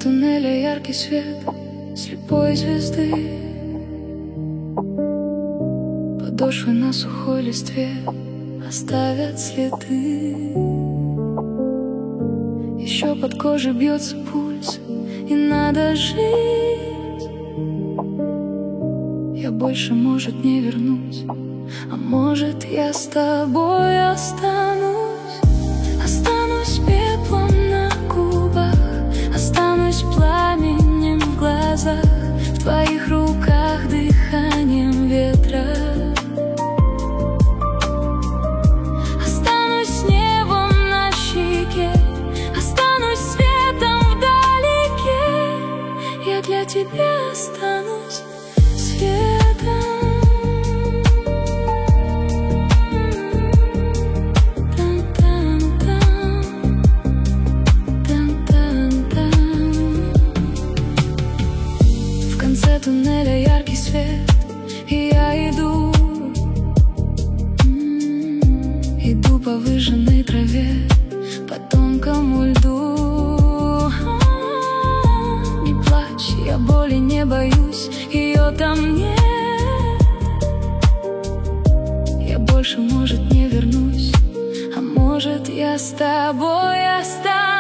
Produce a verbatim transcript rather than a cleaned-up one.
туннеля яркий свет слепой звезды. Подошвы на сухой листве оставят следы. Еще под кожей бьется пульс, и надо жить. Я больше, может, не вернусь, а может, я с тобой останусь. Останусь пеплом на губах, останусь пламенем в глазах, в твоих руках дыханием ветра. Останусь небом на щеке, останусь светом вдалеке. Я для тебя останусь светом. Туннеля яркий свет, и я иду, иду по выжженной траве, по тонкому льду. Не плачь, я боли не боюсь, ее там нет. Я больше, может, не вернусь, а может, я с тобой останусь.